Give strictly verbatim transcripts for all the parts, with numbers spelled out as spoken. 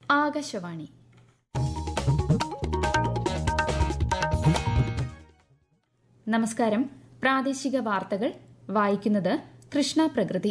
ആകാശവാണി. നമസ്കാരം. പ്രാദേശിക വാർത്തകൾ വായിക്കുന്നത് കൃഷ്ണ പ്രകൃതി.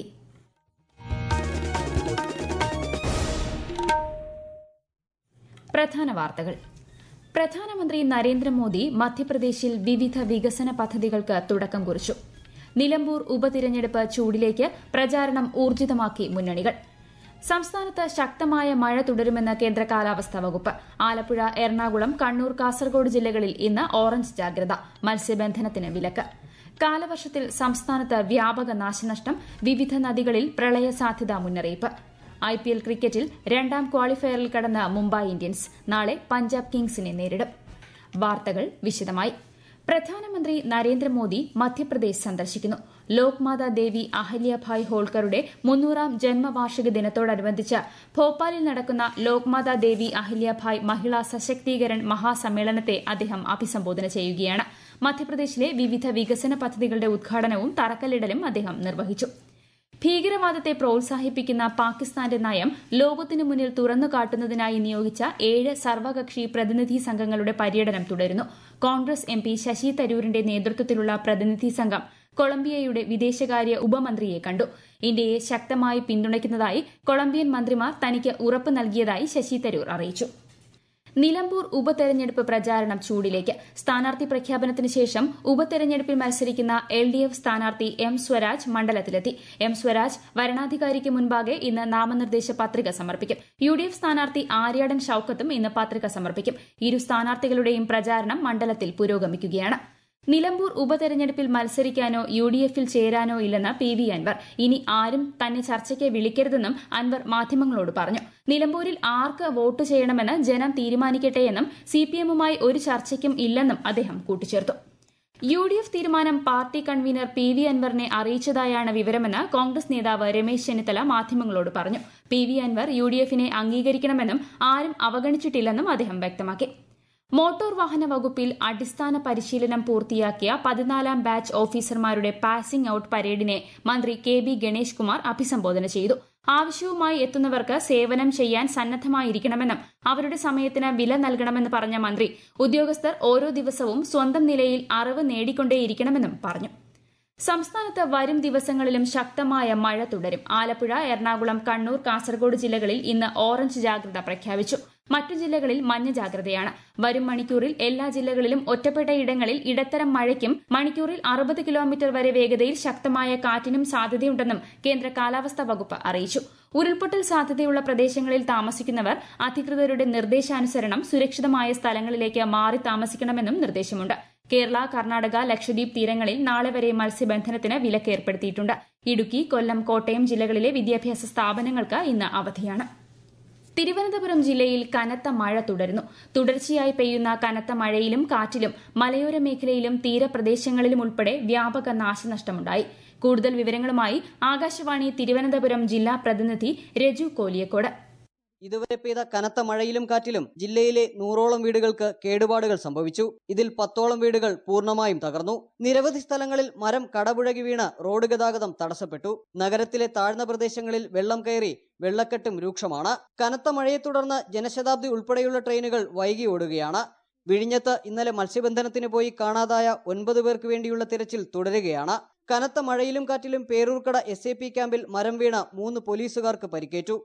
പ്രധാന വാർത്തകൾ. പ്രധാനമന്ത്രി നരേന്ദ്രമോദി മധ്യപ്രദേശിൽ വിവിധ വികസന പദ്ധതികൾക്ക് തുടക്കം കുറിച്ചു. നിലമ്പൂർ ഉപതിരഞ്ഞെടുപ്പ് ചൂടിലേക്ക്, പ്രചാരണം ഊർജിതമാക്കി മുന്നണികൾ. സംസ്ഥാനത്ത് ശക്തമായ മഴ തുടരുമെന്ന് കേന്ദ്ര കാലാവസ്ഥാ വകുപ്പ്. ആലപ്പുഴ, എറണാകുളം, കണ്ണൂർ, കാസർഗോഡ് ജില്ലകളിൽ ഇന്ന് ഓറഞ്ച് ജാഗ്രത. മത്സ്യബന്ധനത്തിന് വിലക്ക്. കാലവർഷത്തിൽ സംസ്ഥാനത്ത് വ്യാപക നാശനഷ്ടം. വിവിധ നദികളിൽ പ്രളയ സാധ്യതാ മുന്നറിയിപ്പ്. ഐപിഎൽ ക്രിക്കറ്റിൽ രണ്ടാം ക്വാളിഫയറിൽ കടന്ന മുംബൈ ഇന്ത്യൻസ് നാളെ പഞ്ചാബ് കിങ്സിനെ നേരിടും. വാർത്തകൾ വിശദമായി. പ്രധാനമന്ത്രി നരേന്ദ്രമോദി മധ്യപ്രദേശ് സന്ദർശിക്കുന്നു. ലോക്മാതാ ദേവി അഹല്യഭായ് ഹോൾക്കറുടെ മുന്നൂറാം ജന്മവാർഷിക ദിനത്തോടനുബന്ധിച്ച് ഭോപ്പാലിൽ നടക്കുന്ന ലോക്മാതാ ദേവി അഹല്യഭായ് മഹിളാ സശക്തീകരൺ മഹാസമ്മേളനത്തെ അദ്ദേഹം അഭിസംബോധന ചെയ്യുകയാണ്. മധ്യപ്രദേശിലെ വിവിധ വികസന പദ്ധതികളുടെ ഉദ്ഘാടനവും തറക്കല്ലിടലും അദ്ദേഹം നിർവഹിച്ചു. ഭീകരവാദത്തെ പ്രോത്സാഹിപ്പിക്കുന്ന പാകിസ്ഥാന്റെ നയം ലോകത്തിനു മുന്നിൽ തുറന്നുകാട്ടുന്നതിനായി നിയോഗിച്ച ഏഴ് സർവകക്ഷി പ്രതിനിധി സംഘങ്ങളുടെ പര്യടനം തുടരുന്നു. കോൺഗ്രസ് എം പി ശശി തരൂരിന്റെ നേതൃത്വത്തിലുള്ള പ്രതിനിധി സംഘം കൊളംബിയയുടെ വിദേശകാര്യ ഉപമന്ത്രിയെ കണ്ടു. ഇന്ത്യയെ ശക്തമായി പിന്തുണയ്ക്കുന്നതായി കൊളംബിയൻ മന്ത്രിമാർ തനിക്ക് ഉറപ്പ് നൽകിയതായി ശശി തരൂർ അറിയിച്ചു. നിലമ്പൂർ ഉപതെരഞ്ഞെടുപ്പ് പ്രചാരണം ചൂടിലേക്ക്. സ്ഥാനാർത്ഥി പ്രഖ്യാപനത്തിന് ശേഷം ഉപതെരഞ്ഞെടുപ്പിൽ മത്സരിക്കുന്ന എൽ ഡി എഫ് സ്ഥാനാർത്ഥി എം സ്വരാജ് മണ്ഡലത്തിലെത്തി. എം സ്വരാജ് വരണാധികാരിക്ക് മുൻപാകെ ഇന്ന് നാമനിർദ്ദേശ പത്രിക സമർപ്പിക്കും. യു ഡി എഫ് സ്ഥാനാർത്ഥി ആര്യാടൻ ഷൌക്കത്തും ഇന്ന് പത്രിക സമർപ്പിക്കും. ഇരു സ്ഥാനാർത്ഥികളുടെയും പ്രചാരണം മണ്ഡലത്തിൽ പുരോഗമിക്കുകയാണ്. നിലമ്പൂർ ഉപതെരഞ്ഞെടുപ്പിൽ മത്സരിക്കാനോ യു ഡി എഫിൽ ചേരാനോ ഇല്ലെന്ന് പി വി അൻവർ. ഇനി ആരും തന്നെ ചർച്ചയ്ക്ക് വിളിക്കരുതെന്നും അൻവർ മാധ്യമങ്ങളോട് പറഞ്ഞു. നിലമ്പൂരിൽ ആർക്ക് വോട്ട് ചെയ്യണമെന്ന് ജനം തീരുമാനിക്കട്ടെയെന്നും സി പി എമ്മുമായി ഒരു ചർച്ചയ്ക്കും ഇല്ലെന്നും അദ്ദേഹം കൂട്ടിച്ചേർത്തു. യു ഡി എഫ് തീരുമാനം പാർട്ടി കൺവീനർ പി വി അൻവറിനെ അറിയിച്ചതായാണ് വിവരമെന്ന് കോൺഗ്രസ് നേതാവ് രമേശ് ചെന്നിത്തല മാധ്യമങ്ങളോട് പറഞ്ഞു. P V Anvar U D എഫിനെ അംഗീകരിക്കണമെന്നും ആരും അവഗണിച്ചിട്ടില്ലെന്നും അദ്ദേഹം വ്യക്തമാക്കി. മോട്ടോർ വാഹന വകുപ്പിൽ അടിസ്ഥാന പരിശീലനം പൂർത്തിയാക്കിയ പതിനാലാം ബാച്ച് ഓഫീസർമാരുടെ പാസിംഗ് ഔട്ട് പരേഡിനെ മന്ത്രി കെ ബി ഗണേഷ് കുമാർ അഭിസംബോധന ചെയ്തു. ആവശ്യവുമായി എത്തുന്നവർക്ക് സേവനം ചെയ്യാൻ സന്നദ്ധമായിരിക്കണമെന്നും അവരുടെ സമയത്തിന് വില നൽകണമെന്ന് പറഞ്ഞ മന്ത്രി ഉദ്യോഗസ്ഥർ ഓരോ ദിവസവും സ്വന്തം നിലയിൽ അറിവ് നേടിക്കൊണ്ടേയിരിക്കണമെന്നും പറഞ്ഞു. സംസ്ഥാനത്ത് വരും ദിവസങ്ങളിലും ശക്തമായ മഴ തുടരും. ആലപ്പുഴ, എറണാകുളം, കണ്ണൂർ, കാസർഗോഡ് ജില്ലകളിൽ ഇന്ന് ഓറഞ്ച് ജാഗ്രത പ്രഖ്യാപിച്ചു. മറ്റു ജില്ലകളിൽ മഞ്ഞ ജാഗ്രതയാണ്. വരും മണിക്കൂറിൽ എല്ലാ ജില്ലകളിലും ഒറ്റപ്പെട്ട ഇടങ്ങളിൽ ഇടത്തരം മഴയ്ക്കും മണിക്കൂറിൽ അറുപത് കിലോമീറ്റർ വരെ വേഗതയിൽ ശക്തമായ കാറ്റിനും സാധ്യതയുണ്ടെന്നും കേന്ദ്ര കാലാവസ്ഥാ വകുപ്പ് അറിയിച്ചു. ഉരുൾപൊട്ടൽ സാധ്യതയുള്ള പ്രദേശങ്ങളിൽ താമസിക്കുന്നവർ അധികൃതരുടെ നിർദ്ദേശാനുസരണം സുരക്ഷിതമായ സ്ഥലങ്ങളിലേക്ക് മാറി താമസിക്കണമെന്നും നിർദ്ദേശമുണ്ട്. കേരള, കർണാടക, ലക്ഷദ്വീപ് തീരങ്ങളിൽ നാളെ വരെ മത്സ്യബന്ധനത്തിന് വിലക്ക് ഏർപ്പെടുത്തിയിട്ടുണ്ട്. ഇടുക്കി, കൊല്ലം, കോട്ടയം ജില്ലകളിലെ വിദ്യാഭ്യാസ സ്ഥാപനങ്ങൾക്ക് ഇന്ന് അവധിയാണ്. തിരുവനന്തപുരം ജില്ലയിൽ കനത്ത മഴ തുടരുന്നു. തുടർച്ചയായി പെയ്യുന്ന കനത്ത മഴയിലും കാറ്റിലും മലയോര മേഖലയിലും തീരപ്രദേശങ്ങളിലും ഉൾപ്പെടെ വ്യാപക നാശനഷ്ടമുണ്ടായി. കൂടുതൽ വിവരങ്ങളുമായി ആകാശവാണി തിരുവനന്തപുരം ജില്ലാ പ്രതിനിധി രജു കോലിയക്കോട്. ഇതുവരെ പെയ്ത കനത്ത മഴയിലും കാറ്റിലും ജില്ലയിലെ നൂറോളം വീടുകൾക്ക് കേടുപാടുകൾ സംഭവിച്ചു. ഇതിൽ പത്തോളം വീടുകൾ പൂർണ്ണമായും തകർന്നു. നിരവധി സ്ഥലങ്ങളിൽ മരം കടപുഴകി വീണ് റോഡ് ഗതാഗതം തടസ്സപ്പെട്ടു. നഗരത്തിലെ താഴ്ന്ന പ്രദേശങ്ങളിൽ വെള്ളം കയറി വെള്ളക്കെട്ടും രൂക്ഷമാണ്. കനത്ത മഴയെ തുടർന്ന് ജനശതാബ്ദി ഉൾപ്പെടെയുള്ള ട്രെയിനുകൾ വൈകി ഓടുകയാണ്. വിഴിഞ്ഞത്ത് ഇന്നലെ മത്സ്യബന്ധനത്തിന് പോയി കാണാതായ ഒൻപത് പേർക്ക് വേണ്ടിയുള്ള തിരച്ചിൽ തുടരുകയാണ്. കനത്ത മഴയിലും കാറ്റിലും പേരൂർക്കട എസ് എ പി ക്യാമ്പിൽ മരം വീണ മൂന്ന് പോലീസുകാർക്ക് പരിക്കേറ്റു.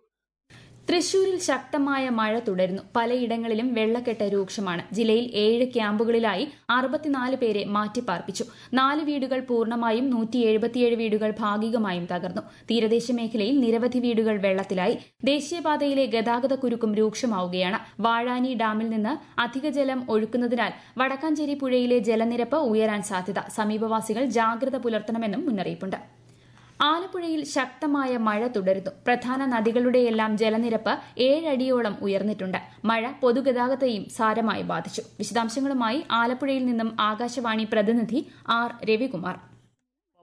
തൃശൂരിൽ ശക്തമായ മഴ തുടരുന്നു. പലയിടങ്ങളിലും വെള്ളക്കെട്ട് രൂക്ഷമാണ്. ജില്ലയിൽ ഏഴ് ക്യാമ്പുകളിലായി അറുപത്തിനാല് പേരെ മാറ്റിപ്പാർപ്പിച്ചു. നാല് വീടുകൾ പൂർണ്ണമായും നൂറ്റി എഴുപത്തിയേഴ് വീടുകൾ ഭാഗികമായും തകർന്നു. തീരദേശ മേഖലയിൽ നിരവധി വീടുകൾ വെള്ളത്തിലായി. ദേശീയപാതയിലെ ഗതാഗത കുരുക്കും രൂക്ഷമാവുകയാണ്. വാഴാനി ഡാമിൽ നിന്ന് അധിക ജലം ഒഴുക്കുന്നതിനാൽ വടക്കാഞ്ചേരി പുഴയിലെ ജലനിരപ്പ് ഉയരാൻ സാധ്യത. സമീപവാസികൾ ജാഗ്രത പുലർത്തണമെന്നും മുന്നറിയിപ്പുണ്ട്. ആലപ്പുഴയിൽ ശക്തമായ മഴ തുടരുന്നു. പ്രധാന നദികളുടെയെല്ലാം ജലനിരപ്പ് ഏഴടിയോളം ഉയർന്നിട്ടുണ്ട്. മഴ പൊതുഗതാഗതത്തെയും സാരമായി ബാധിച്ചു. വിശദാംശങ്ങളുമായി ആലപ്പുഴയിൽ നിന്നും ആകാശവാണി പ്രതിനിധി ആർ രവികുമാർ.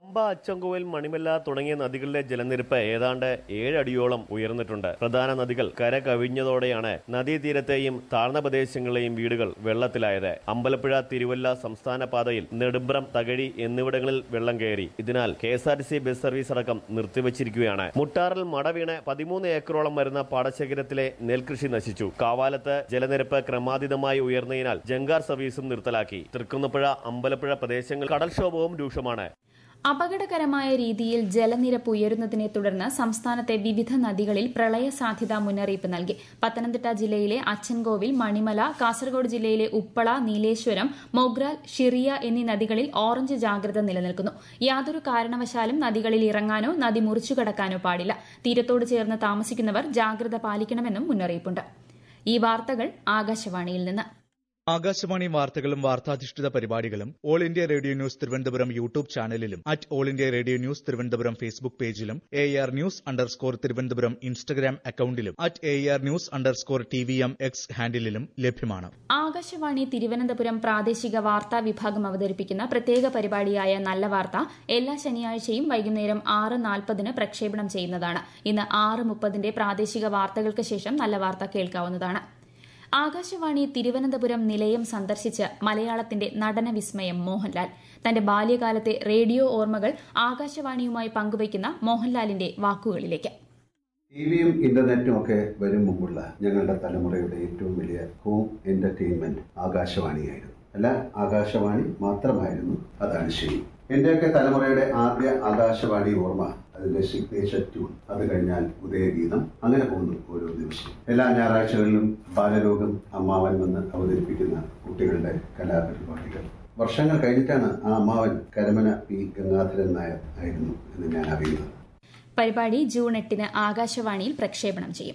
പമ്പ, അച്ചൻകോവിൽ, മണിമല്ല തുടങ്ങിയ നദികളിലെ ജലനിരപ്പ് ഏതാണ്ട് ഏഴടിയോളം ഉയർന്നിട്ടുണ്ട്. പ്രധാന നദികൾ കര കവിഞ്ഞതോടെയാണ് നദീതീരത്തെയും താഴ്ന്ന പ്രദേശങ്ങളിലെയും വീടുകൾ വെള്ളത്തിലായത്. അമ്പലപ്പുഴ തിരുവല്ല സംസ്ഥാന പാതയിൽ നെടുമ്പ്രം, തകഴി എന്നിവിടങ്ങളിൽ വെള്ളം കയറി. ഇതിനാൽ K S R T C bus service അടക്കം നിർത്തിവച്ചിരിക്കുകയാണ്. മുട്ടാറിൽ മട വീണ് പതിമൂന്ന് ഏക്കറോളം വരുന്ന പാടശേഖരത്തിലെ നെൽകൃഷി നശിച്ചു. കാവാലത്ത് ജലനിരപ്പ് ക്രമാതീതമായി ഉയർന്നതിനാൽ ജങ്കാർ സർവീസും നിർത്തലാക്കി. തൃക്കുന്നപ്പുഴ, അമ്പലപ്പുഴ പ്രദേശങ്ങൾ കടൽക്ഷോഭവും രൂക്ഷമാണ്. അപകടകരമായ രീതിയിൽ ജലനിരപ്പ് ഉയരുന്നതിനെ തുടർന്ന് സംസ്ഥാനത്തെ വിവിധ നദികളിൽ പ്രളയ സാധ്യതാ മുന്നറിയിപ്പ് നൽകി. പത്തനംതിട്ട ജില്ലയിലെ അച്ചൻകോവിൽ, മണിമല, കാസർഗോഡ് ജില്ലയിലെ ഉപ്പള, നീലേശ്വരം, മൊഗ്രാൽ, ഷിറിയ എന്നീ നദികളിൽ ഓറഞ്ച് ജാഗ്രത നിലനിൽക്കുന്നു. യാതൊരു കാരണവശാലും നദികളിൽ ഇറങ്ങാനോ നദി മുറിച്ചുകടക്കാനോ പാടില്ല. തീരത്തോട് ചേർന്ന് താമസിക്കുന്നവർ ജാഗ്രത പാലിക്കണമെന്നും മുന്നറിയിപ്പുണ്ട്. ഈ വാർത്തകൾ ആകാശവാണിയിൽ നിന്ന്. ആകാശവാണി വാർത്തകളും വാർത്താധിഷ്ഠിത പരിപാടികളും all India radio news Thiruvananthapuram YouTube ചാനലിലും at all India radio news Thiruvananthapuram Facebook പേജിലും A R news underscore Thiruvananthapuram Instagram അക്കൌണ്ടിലും at A R news underscore T V M X ഹാൻഡിലും ലഭ്യമാണ്. ആകാശവാണി തിരുവനന്തപുരം പ്രാദേശിക വാർത്താ വിഭാഗം അവതരിപ്പിക്കുന്ന പ്രത്യേക പരിപാടിയായ നല്ല വാർത്ത എല്ലാ ശനിയാഴ്ചയും വൈകുന്നേരം ആറ് നാൽപ്പതിന് പ്രക്ഷേപണം ചെയ്യുന്നതാണ്. ഇന്ന് ആറ് മുപ്പതിന്റെ പ്രാദേശിക വാർത്തകൾക്ക് ശേഷം നല്ല വാർത്ത കേൾക്കാവുന്നതാണ്. ആകാശവാണി തിരുവനന്തപുരം നിലയം സന്ദർശിച്ച് മലയാളത്തിന്റെ നടന വിസ്മയം മോഹൻലാൽ. തന്റെ ബാല്യകാലത്തെ റേഡിയോ ഓർമ്മകൾ ആകാശവാണിയുമായി പങ്കുവയ്ക്കുന്ന മോഹൻലാലിന്റെ വാക്കുകളിലേക്ക്. ടിവിയും ഇന്റർനെറ്റും ഒക്കെ വരും മുമ്പുള്ള ഞങ്ങളുടെ തലമുറയുടെ ഏറ്റവും വലിയ ഹോം എന്റർടൈൻമെന്റ് ആകാശവാണിയായിരുന്നു. അല്ല, ആകാശവാണി മാത്രമായിരുന്നു. അതാണ് ശരി. എന്റെയൊക്കെ തലമുറയുടെ ആദ്യ ആകാശവാണി ഓർമ്മ അതിന്റെ സിഗ്നേച്ചർ ട്യൂൺ, അത് കഴിഞ്ഞാൽ ഉദയഗീതം, അങ്ങനെ പോകുന്നു ഓരോ ദിവസവും. എല്ലാ ഞായറാഴ്ചകളിലും ബാലലോകം, അമ്മാവൻ വന്ന് അവതരിപ്പിക്കുന്ന കുട്ടികളുടെ കലാപരിപാടികൾ. വർഷങ്ങൾ കഴിഞ്ഞിട്ടാണ് ആ അമ്മാവൻ കരമന പി ഗംഗാധരൻ നായർ ആയിരുന്നു എന്ന് ഞാൻ അറിയുന്നത്. പരിപാടി ജൂൺ എട്ടിന് ആകാശവാണിയിൽ പ്രക്ഷേപണം ചെയ്യും.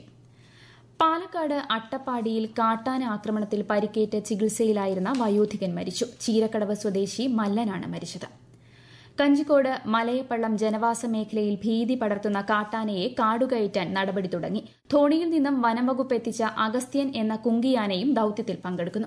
പാലക്കാട് അട്ടപ്പാടിയിൽ കാട്ടാന ആക്രമണത്തിൽ പരിക്കേറ്റ് ചികിത്സയിലായിരുന്ന വയോധികൻ മരിച്ചു. ചീരക്കടവ് സ്വദേശി മല്ലനാണ് മരിച്ചത്. കഞ്ചിക്കോട് മലയപ്പള്ളം ജനവാസ മേഖലയിൽ ഭീതി പടർത്തുന്ന കാട്ടാനയെ കാടുകയറ്റാൻ നടപടി തുടങ്ങി. ധോണിയിൽ നിന്നും വനംവകുപ്പ് എത്തിച്ച അഗസ്ത്യൻ എന്ന കുങ്കിയാനയും ദൌത്യത്തിൽ പങ്കെടുക്കുന്നു.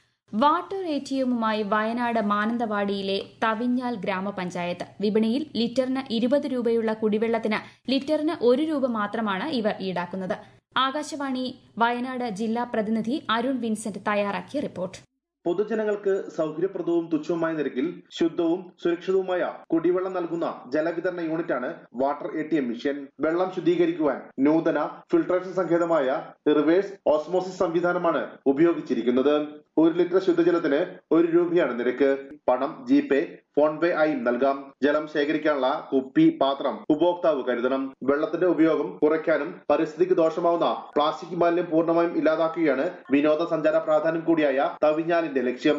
വാട്ടർ എടിഎമ്മുമായി വയനാട് മാനന്തവാടിയിലെ തവിഞ്ഞാൽ ഗ്രാമപഞ്ചായത്ത്. വിപണിയിൽ ലിറ്ററിന് ഇരുപത് രൂപയുള്ള കുടിവെള്ളത്തിന് ലിറ്ററിന് ഒരു രൂപ മാത്രമാണ് ഇവർ ഈടാക്കുന്നത്. ആകാശവാണി വയനാട് ജില്ലാ പ്രതിനിധി അരുൺ വിൻസെന്റ് തയ്യാറാക്കിയ റിപ്പോർട്ട്. പൊതുജനങ്ങൾക്ക് സൗകര്യപ്രദവും തുച്ഛവുമായ നിരക്കിൽ ശുദ്ധവും സുരക്ഷിതവുമായ കുടിവെള്ളം നൽകുന്ന ജലവിതരണ യൂണിറ്റാണ് water A T M mission. വെള്ളം ശുദ്ധീകരിക്കുവാൻ നൂതന ഫിൽട്രേഷൻ സങ്കേതമായ റിവേഴ്സ് ഓസ്മോസിസ് സംവിധാനമാണ് ഉപയോഗിച്ചിരിക്കുന്നത്. ഒരു ലിറ്റർ ശുദ്ധജലത്തിന് ഒരു രൂപയാണ് നിരക്ക്. പണം ജി പേ, ഫോൺ പേ ആയും നൽകാം. ജലം ശേഖരിക്കാനുള്ള കുപ്പി, പാത്രം ഉപഭോക്താവ് കരുതണം. വെള്ളത്തിന്റെ ഉപയോഗം കുറയ്ക്കാനും പരിസ്ഥിതിക്ക് ദോഷമാവുന്ന പ്ലാസ്റ്റിക് മാലിന്യം പൂർണ്ണമായും ഇല്ലാതാക്കുകയാണ് വിനോദസഞ്ചാര പ്രാധാന്യം കൂടിയായ തവിഞ്ഞാലിന്റെ ലക്ഷ്യം.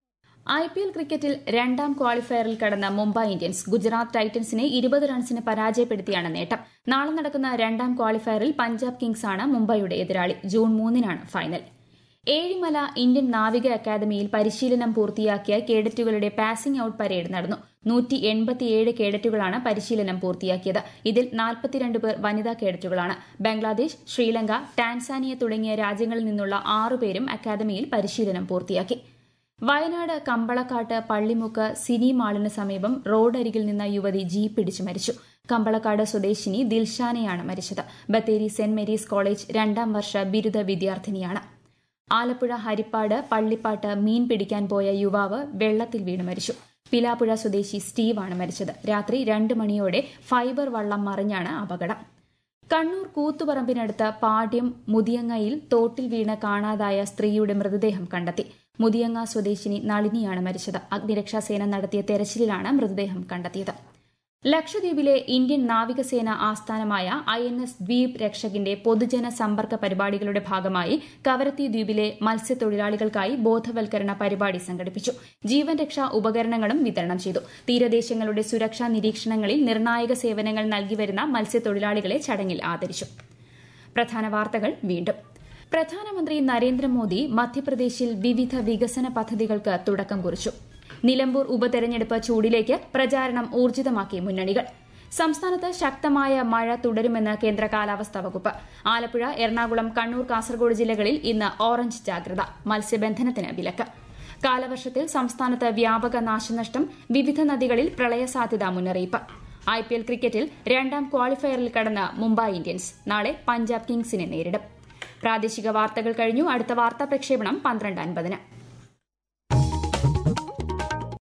ഐ പി എൽ ക്രിക്കറ്റിൽ രണ്ടാം ക്വാളിഫയറിൽ കടന്ന മുംബൈ ഇന്ത്യൻസ് ഗുജറാത്ത് ടൈറ്റൻസിനെ ഇരുപത് റൺസിന് പരാജയപ്പെടുത്തിയാണ് നേട്ടം. നാളെ നടക്കുന്ന രണ്ടാം ക്വാളിഫയറിൽ പഞ്ചാബ് കിങ്സാണ് മുംബൈയുടെ എതിരാളി. ജൂൺ മൂന്നിനാണ് ഫൈനൽ. ഏഴിമല ഇന്ത്യൻ നാവിക അക്കാദമിയിൽ പരിശീലനം പൂർത്തിയാക്കിയ കേഡറ്റുകളുടെ പാസിംഗ് ഔട്ട് പരേഡ് നടന്നു. നൂറ്റി എൺപത്തിയേഴ് കേഡറ്റുകളാണ് പരിശീലനം പൂർത്തിയാക്കിയത്. ഇതിൽ നാൽപ്പത്തിരണ്ട് പേർ വനിതാ കേഡറ്റുകളാണ്. ബംഗ്ലാദേശ്, ശ്രീലങ്ക, ടാൻസാനിയ തുടങ്ങിയ രാജ്യങ്ങളിൽ നിന്നുള്ള ആറുപേരും അക്കാദമിയിൽ പരിശീലനം പൂർത്തിയാക്കി. വയനാട് കമ്പളക്കാട്ട് പള്ളിമുക്ക് സിനി മാളിന് സമീപം റോഡരികിൽ നിന്ന യുവതി ജീപ്പ് ഇടിച്ചു മരിച്ചു. കമ്പളക്കാട് സ്വദേശിനി ദിൽഷാനയാണ് മരിച്ചത്. ബത്തേരി സെന്റ് മേരീസ് കോളേജ് രണ്ടാം വർഷ ബിരുദ വിദ്യാർത്ഥിനിയാണ്. ആലപ്പുഴ ഹരിപ്പാട് പള്ളിപ്പാട്ട് മീൻ പിടിക്കാൻ പോയ യുവാവ് വെള്ളത്തിൽ വീണ് മരിച്ചു. പിലാപ്പുഴ സ്വദേശി സ്റ്റീവാണ് മരിച്ചത്. രാത്രി രണ്ട് മണിയോടെ ഫൈബർ വള്ളം മറിഞ്ഞാണ് അപകടം. കണ്ണൂർ കൂത്തുപറമ്പിനടുത്ത് പാട്യം മുതിയങ്ങയിൽ തോട്ടിൽ വീണ് കാണാതായ സ്ത്രീയുടെ മൃതദേഹം കണ്ടെത്തി. മുതിയങ്ങ സ്വദേശിനി നളിനിയാണ് മരിച്ചത്. അഗ്നിരക്ഷാസേന നടത്തിയ തെരച്ചിലിലാണ് മൃതദേഹം കണ്ടെത്തിയത്. ലക്ഷദ്വീപിലെ ഇന്ത്യൻ നാവികസേന ആസ്ഥാനമായ ഐ എൻ എസ് ദ്വീപ് രക്ഷകിന്റെ പൊതുജന സമ്പർക്ക പരിപാടികളുടെ ഭാഗമായി കവരത്തി ദ്വീപിലെ മത്സ്യത്തൊഴിലാളികൾക്കായി ബോധവൽക്കരണ പരിപാടി സംഘടിപ്പിച്ചു. ജീവൻ രക്ഷാ ഉപകരണങ്ങളും വിതരണം ചെയ്തു. തീരദേശങ്ങളുടെ സുരക്ഷാ നിരീക്ഷണങ്ങളിൽ നിർണായക സേവനങ്ങൾ നൽകിവരുന്ന മത്സ്യത്തൊഴിലാളികളെ ചടങ്ങിൽ ആദരിച്ചു. പ്രധാന വാർത്തകൾ വീണ്ടും. പ്രധാനമന്ത്രി നരേന്ദ്രമോദി മധ്യപ്രദേശിൽ വിവിധ വികസന പദ്ധതികൾക്ക് തുടക്കം കുറിച്ചു. നിലമ്പൂർ ഉപതെരഞ്ഞെടുപ്പ് ചൂടിലേക്ക് പ്രചാരണം ഊർജിതമാക്കി മുന്നണികൾ. സംസ്ഥാനത്ത് ശക്തമായ മഴ തുടരുമെന്ന് കേന്ദ്ര കാലാവസ്ഥാ വകുപ്പ്. ആലപ്പുഴ, എറണാകുളം, കണ്ണൂർ, കാസർഗോഡ് ജില്ലകളിൽ ഇന്ന് ഓറഞ്ച് ജാഗ്രത. മത്സ്യബന്ധനത്തിന് വിലക്ക്. കാലവർഷത്തിൽ സംസ്ഥാനത്ത് വ്യാപക നാശനഷ്ടം, വിവിധ നദികളിൽ പ്രളയസാധ്യതാ മുന്നറിയിപ്പ്. ഐ പി എൽ ക്രിക്കറ്റിൽ രണ്ടാം ക്വാളിഫയറിൽ കടന്ന മുംബൈ ഇന്ത്യൻസ് നാളെ പഞ്ചാബ് കിങ്സിനെ നേരിടും. പ്രാദേശിക വാർത്തകൾ കഴിഞ്ഞു. അടുത്ത വാർത്താ പ്രക്ഷേപണം പന്ത്രണ്ട് അൻപതിന്.